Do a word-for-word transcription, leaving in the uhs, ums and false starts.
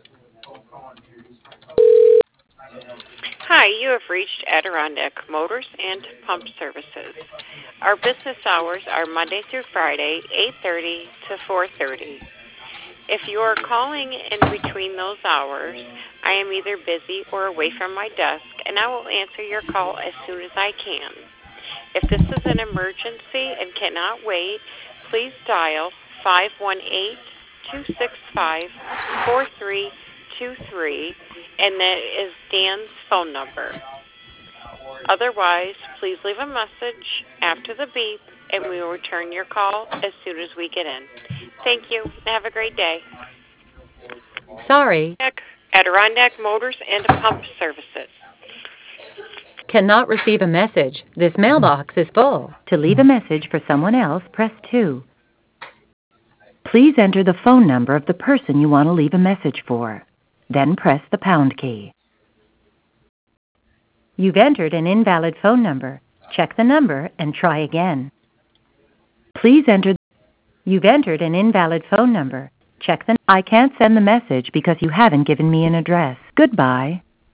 Hi, you have reached Adirondack Motors and Pump Services. Our business hours are Monday through Friday, eight thirty to four thirty. If you are calling in between those hours, I am either busy or away from my desk, and I will answer your call as soon as I can. If this is an emergency and cannot wait, please dial five one eight, two six five, four three two three, and that is Dan's phone number. Otherwise, please leave a message after the beep, and we will return your call as soon as we get in. Thank you. Have a great day. Sorry. Adirondack Motors and Pump Services. Cannot receive a message. This mailbox is full. To leave a message for someone else, press two. Please enter the phone number of the person you want to leave a message for. Then press the pound key. You've entered an invalid phone number. Check the number and try again. Please enter. You've entered an invalid phone number. Check the. I can't send the message because you haven't given me an address. Goodbye.